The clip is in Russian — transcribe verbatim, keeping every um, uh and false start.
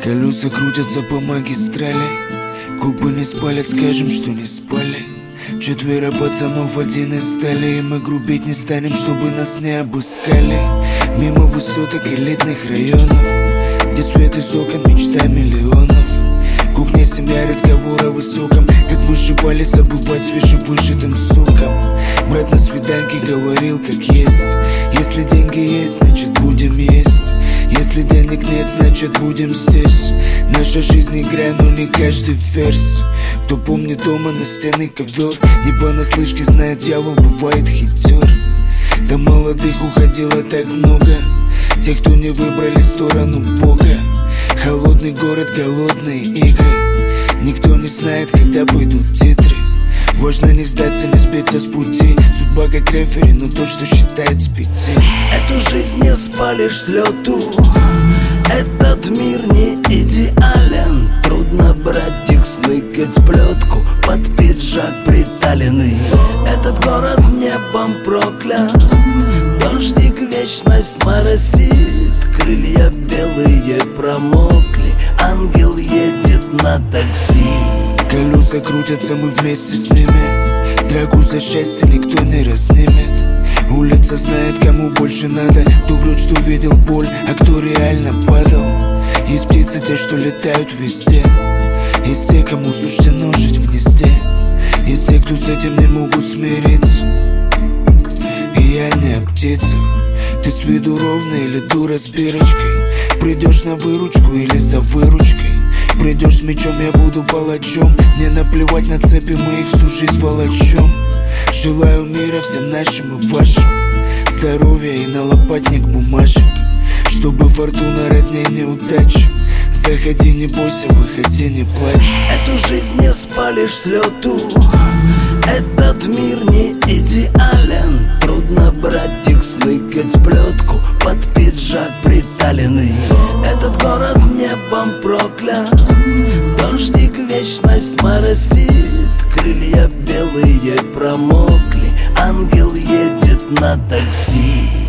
Колеса крутятся по магистрали, губы не спалят, скажем, что не спали. Четверо пацанов, один из стали, и мы грубить не станем, чтобы нас не обыскали. Мимо высоток элитных районов, где свет из окон, мечта миллионов. Кухня, семья, разговор о высоком, как выживали, забывать свежевыжатым соком. Брат на свиданке говорил, как есть: если деньги есть, значит будем есть. Если денег нет, значит будем здесь. Наша жизнь игра, но не каждый верс. Кто помнит дома настенный ковер, не понаслышке знает, дьявол бывает хитер. До молодых уходило так много, тех, кто не выбрали сторону Бога. Холодный город, голодные игры, никто не знает, когда пойдут титры. Важно не сдаться, не сбиться с пути. Судьба как рефери, но тот, что считает с пяти. Эту жизнь не спалишь с лету, этот мир не идеален. Трудно, братик, сныкать сплетку под пиджак приталенный. Этот город небом проклят, дождик вечность моросит. Крылья белые промокли, ангел едет на такси. Колеса крутятся, мы вместе с ними. Драку за счастье никто не разнимет. Улица знает, кому больше надо, кто врет, что видел боль, а кто реально падал. Есть птицы, те, что летают везде. Есть те, кому суждено жить в гнезде. Есть те, кто с этим не могут смириться. И я не о птицах. Ты с виду ровный или дура с бирочкой? Придешь на выручку или за выручкой? Придешь с мечом, я буду палачом. Мне наплевать на цепи, мы их всю жизнь волочем. Желаю мира всем нашим и вашим, здоровья и на лопатник бумажек, чтобы фортуна роднее неудач. Заходи, не бойся, выходи, не плачь. Эту жизнь не спалишь с лету, этот мир не идеален. Трудно, братик, сныкать сплетку под пиджак приталенный. Этот город небом проклят, дождик вечность моросит. Крылья белые промокли, ангел едет на такси.